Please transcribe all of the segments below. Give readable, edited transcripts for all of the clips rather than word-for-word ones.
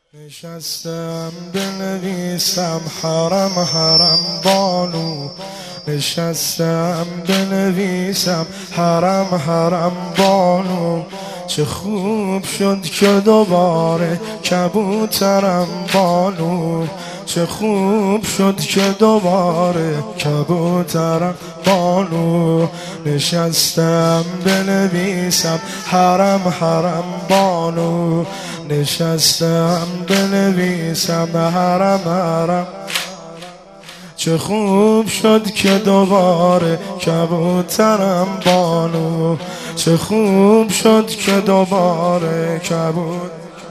نشستم بنویسم حرم حرم بانو، نشستم بنویسم حرم حرم بانو. چه خوب شد که دوباره کبوترم بانو، چه خوب شد که دوباره کبوترم بانو. نشستم بنویسم حرم حرم بانو، نشستم بنویسم حرم حرم. چه خوب شد که دوباره کبوترم بانو، چه خوب شد که دوباره کبوترم.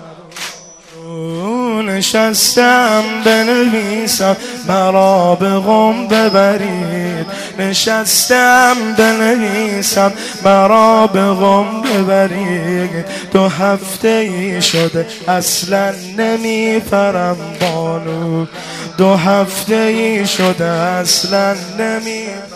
نشستم بنویسم مرا به قم ببرید، نشستم بنویسم مرا به قم ببرید. 2 هفته ای شده اصلا نمیپرم بانو، 2 هفته ای شده اصلا نمیپرم.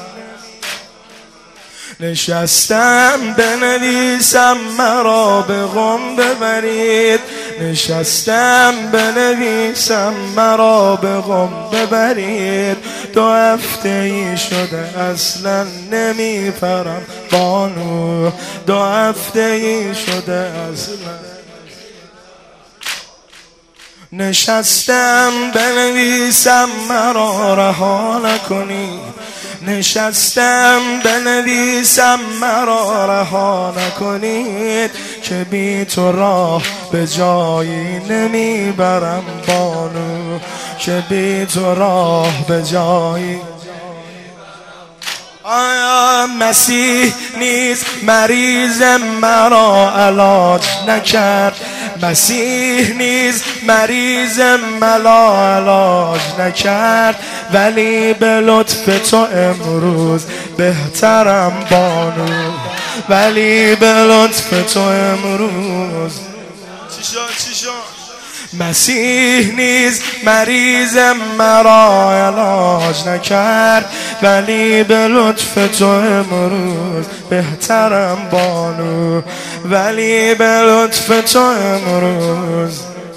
نشستم بنویسم مرا به قم ببرید، نشستم بنویسم مرا به قم ببرید. 2 هفته ای شده اصلا نمیپرم بانو، 2 هفته ای شده اصلا. نشستم بنویسم مرا رها نکنی، نشستم بنویسم مرا رها نکنید. که بی تو راه به جایی نمیبرم بانو، که بی تو راه به جایی. آیا مسیح نیز مریض مرا علاج نکرد، مسیح نیز مریض مرا علاج نکرد. ولی به لطف تو امروز بهترم بانو، ولی به لطف تو امروز. چی شد؟ مسیح نیز مریض مرا علاج نکرد، ولی به لطف تو امروز بهترم بانو، ولی به لطف تو امروز.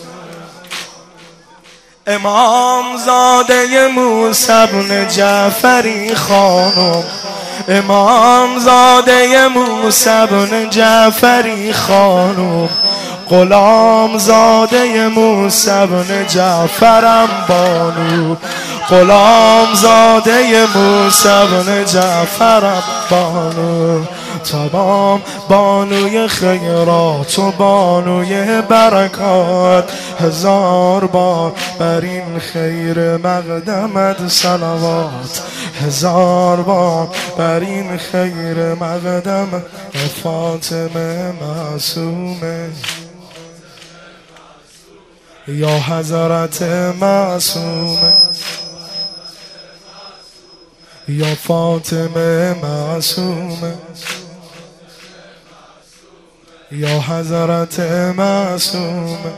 امام زاده موسی بن جعفری خانم، امام زاده موسی بن جعفری خانم، غلام زاده موسی بن جعفرم بانو، غلام زاده موسی بن جعفرم بانو. تمام بانوی خیرات و بانوی برکات، 1000 بار بر این خیر مقدمت صلوات، 1000 بار بر این خیر مقدمت. فاطمه معصومه یا حضرت معصومه، یا فاطمه معصومه، یا حضرت معصومه.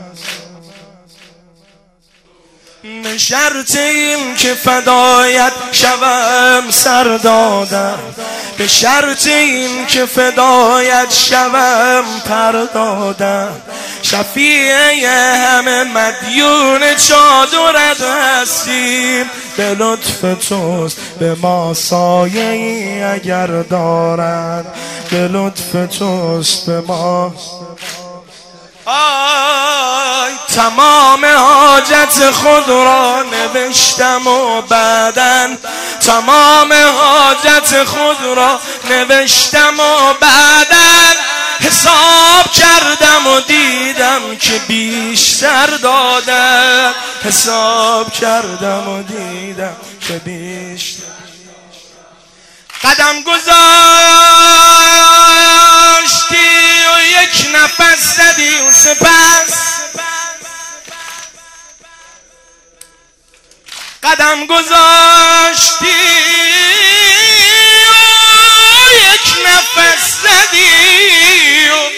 به شرط این که فدایت شوم سر دادم، به شرط این که فدایت شوم پر دادم. شفیع همه مدیون چادرت هستیم، به لطف توست به ما سایه ای اگر دارند، به لطف توست به ما. تمام حاجت خود را نوشتم و بعداً، تمام حاجت خود را نوشتم و بعداً حساب کردم و دیدم که بیشتر دادم، حساب کردم و دیدم که بیشتر. قدم گذاشتی و یک نفس زدی و سپس، قدم گذاشتی و یک نفس زدی و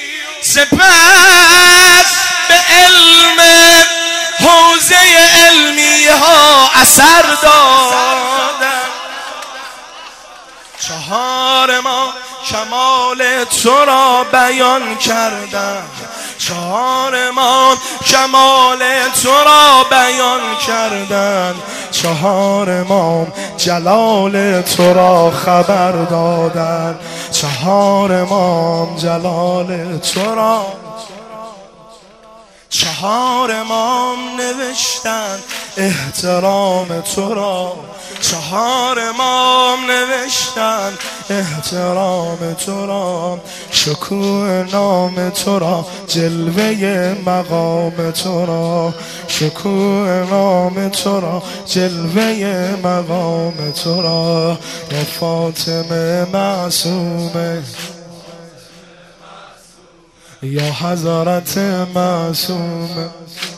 سپس به علم حوزه علمی ها اثر دادم. 4 ماه کمال تو را بیان کردم، چهار امام کمال تو را بیان کردند، چهار امام جلال تو را خبر دادند، چهار امام جلال تو را، چهار امام نوشتن احترام تو را، چهار امام نوشتن احترام تو را، شکوه نام تو را، جلوه مقام تو را، شکوه نام تو را، جلوه مقام تو را، یا فاطمه معصومه، یا حضرت معصومه.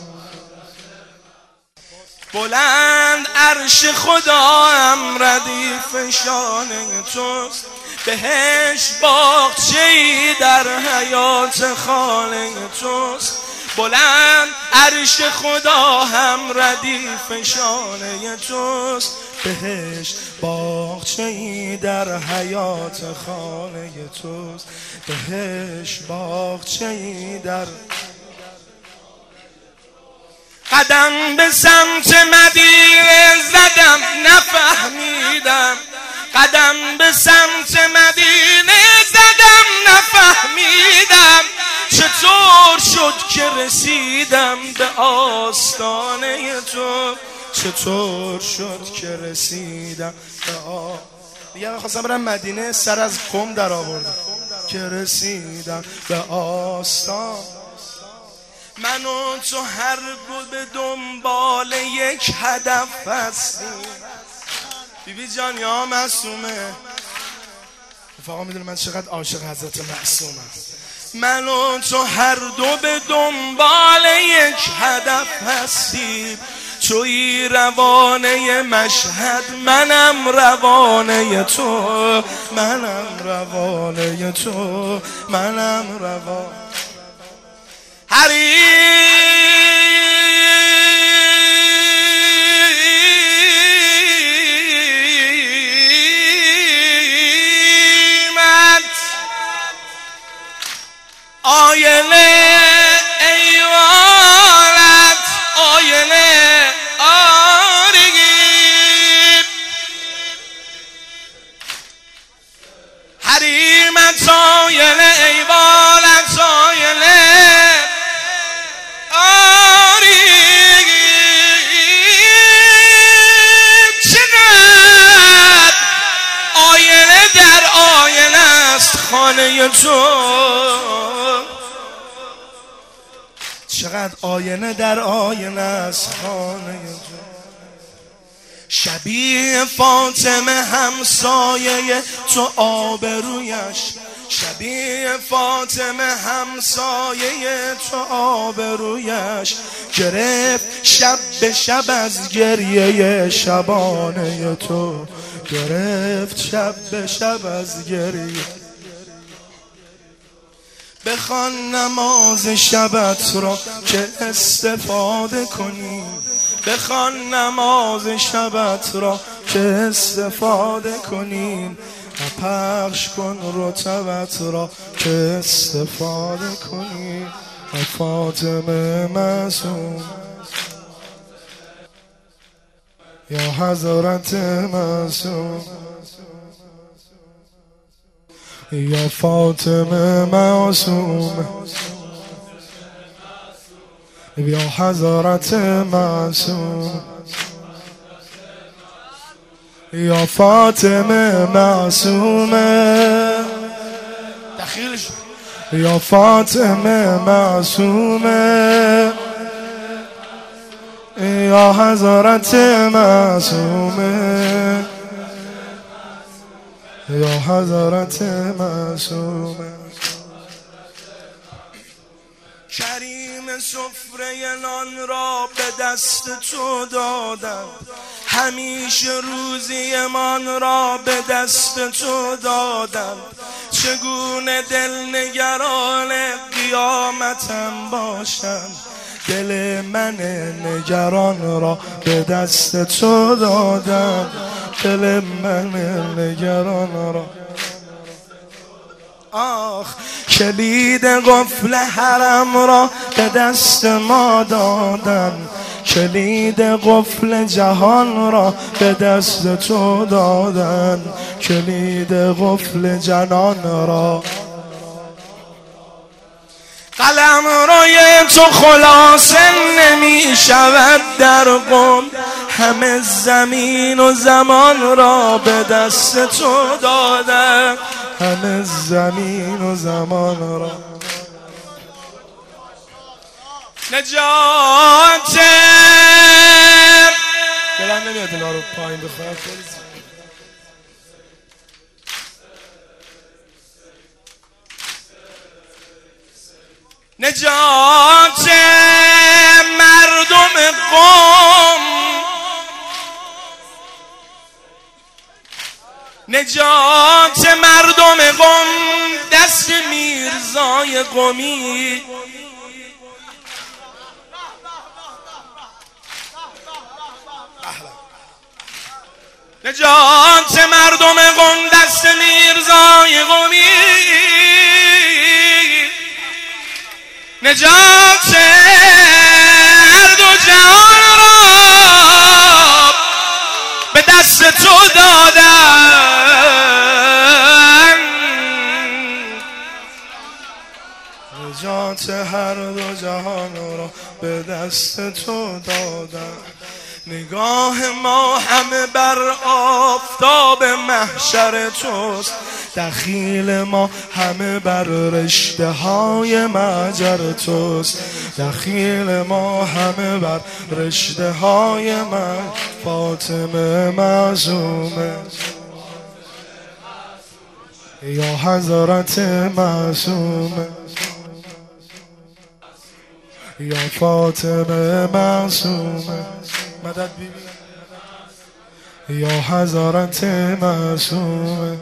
بلند عرش خدا هم ردیف شانه توست، بهشت باغچه‌ای در حیات خانه توست. بلند عرش خدا هم ردیف شانه توست، بهشت باغچه‌ای در حیات خانه توست، بهشت باغچه‌ای در. قدم به سمت مدینه زدم نفهمیدم، قدم به سمت مدینه زدم نفهمیدم، چطور شد که رسیدم به آستانه تو، چطور شد که رسیدم به دیگه خواستم برم مدینه، سر از قم در آوردم که رسیدم به آستان. من و تو هر دو به دنبال یک هدف هستیم. بیبی جان یا معصومه، رفقا میدونه من چقدر عاشق حضرت معصومم. من و تو هر دو به دنبال یک هدف هستیم، توی روانه مشهد منم روانه تو، منم روانه تو، منم روانه حریمت. آینه ایوانت، آینه آرگی، حریمت آینه ایوانت، آینه خانه تو، چقدر آینه در آینه است خانه تو. شبیه فاطمه همسایه تو آبرویش، شبیه فاطمه همسایه تو آبرویش، گرفت شب به شب از گریه شبانه تو، گرفت شب به شب از گریه. بخوان نماز شبت را که استفاده کنیم، بخوان نماز شبت را که استفاده کنیم، و پخش کن رتبت را که استفاده کنیم. و فاطمه معصوم، یا حضرت معصوم، یا فاطمه معصوم، یا حضرت معصوم، یا فاطمه معصومه، دخیلش، یا فاطمه معصومه، یا حضرت معصومه، یا حضرت معصومه. کریم سفره نان را به دست تو دادم، همیشه روزی من را به دست تو دادم، چگونه دل نگران قیامتم باشم، دل من نگران را به دست تو دادم، دل من نگران را. آخ کلید قفل حرم را به دست ما دادن، کلید قفل جهان را به دست تو دادن، کلید قفل جنان را. قلم روی تو خلاصه نمی شود در قم، همه زمین و زمان را به دست تو دادن، همه زمین و زمان را. نجات دلم نمیاد اینا رو پایین بخورم. نجات مردم قم، نجات مردم قم دست میرزای قمی. نجات مردم قم دست میرزای قمی، نجات هر دو جهان را به دست تو دادن، نجات هر دو جهان را به دست تو دادن. نگاه ما همه بر آفتاب محشر توست، دخیل ما همه بر رشته های مجر توست، دخیل ما همه بر رشته های فاطمه معصومه، یا حضرت معصومه، یا فاطمه معصومه، مدد بیبی، یا حضرت معصومه،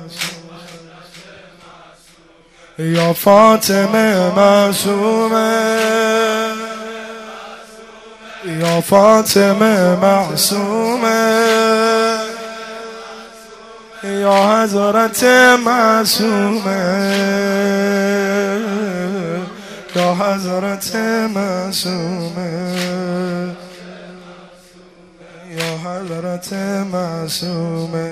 یا فاطمه معصومه، یا فاطمه معصومه، یا حضرت معصومه، یا حضرت معصومه، یا حضرت معصومه.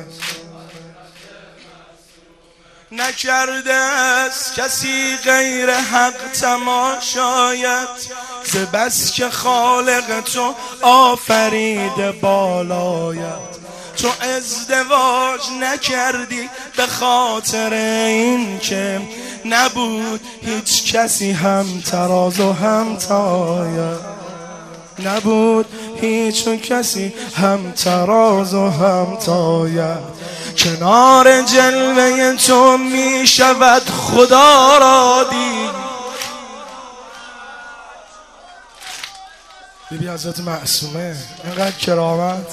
نکرده است کسی غیر حق تماشایت، ز بس که خالق تو آفریده بالایت. تو ازدواج نکردی به خاطر این که نبود هیچ کسی هم تراز و هم تایت، نبود هیچ کسی هم تراز و هم تایت. کنار جلوه تو می شود خدا را دید. بیبی حضرت معصومه اینقدر کرامت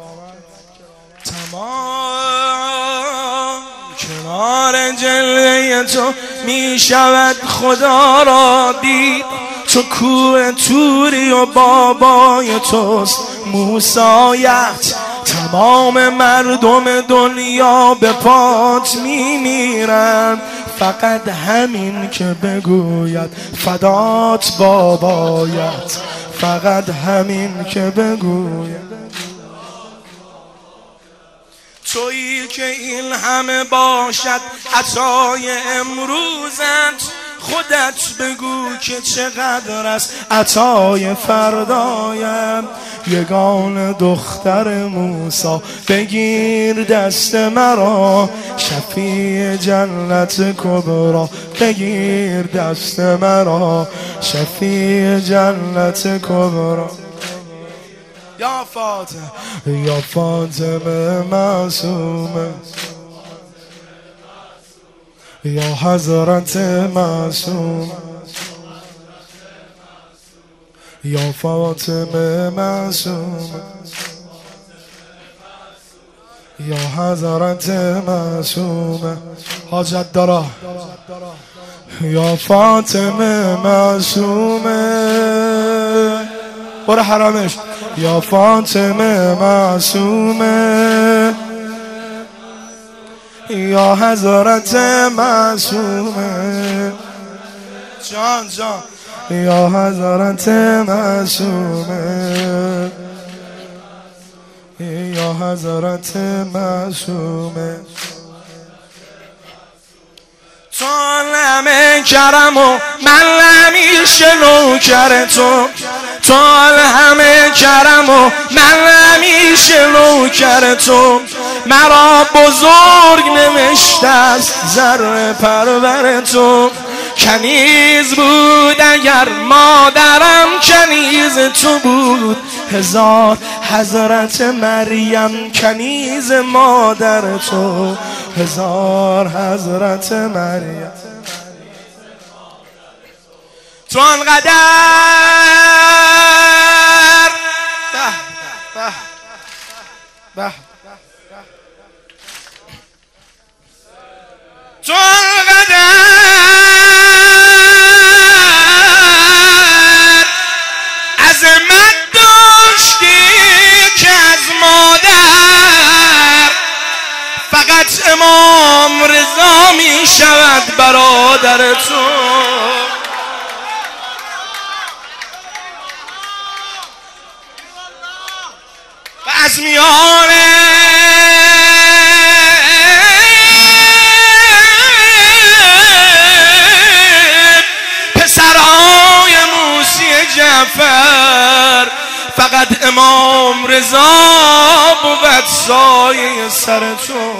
تمام. کنار جلوه تو می شود خدا را دید. تو کوه توری و بابای توست موسایت. تمام مردم دنیا به پات می میرن، فقط همین که بگوید فدات بابایت، فقط همین که بگوید. تویی که این همه باشد عطای امروزت، خودت بگو که چقدر است عطای فردایم. یگان دختر موسی بگیر دست مرا، شفیع جنت کبرا بگیر دست مرا، شفیع جنت کبرا. یا فاطمه یا فاطمه معصومه، یا حضرت معصوم، یا فاطمه معصوم، یا حضرت معصوم. حاجت دارا یا فاطمه معصومه، برو حرامش. یا فاطمه معصومه، یا حضرت معصومه، جان جان یا حضرت معصومه یا حضرت معصومه تو همه کرم و من همیشه نوکر تو تو همه کرم و من همیشه نوکر تو مرا بزرگ نوشته است ذره پرور تو کنیز بود اگر مادرم کنیز تو بود هزار حضرت مریم کنیز مادر تو هزار حضرت مریم تو انقدر تو انقدر عظمت داشتی که از مادر فقط امام رضا می شود برادر تو و از میان پسرهای موسی جعفر فقط امام رضا بود سایه سر تو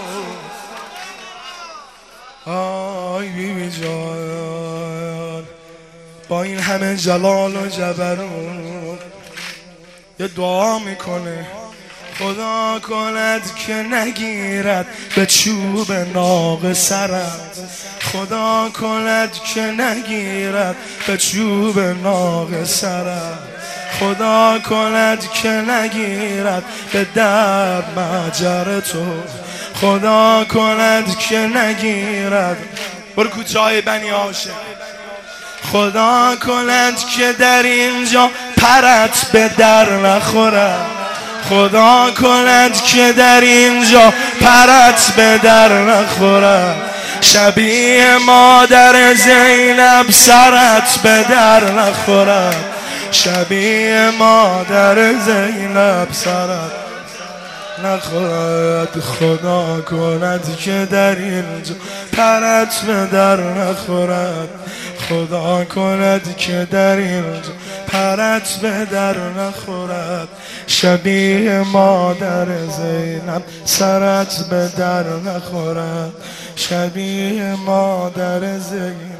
آی بیبی جان با این همه جلال و جبروت یه دعا میکنه خدا کند که نگیرد به چوب ناق سرت خدا کند که نگیرد به چوب ناق سرت خدا کند که نگیرد به در مجر تو خدا کند که نگیرد برو کوچه‌های بنی هاشم خدا کند که در اینجا پرت به در نخورد خدا کند که در اینجا پرت به در نخورد شبیه مادر زینب سرت به در نخورد شبیه مادر زینب سرت نخورد خدا کند که در اینجا پرت به در نخورد خدا کند که در اینجا پرت به در نخورد شبیه مادر زینب سرت به در نخورد شبیه مادر زینب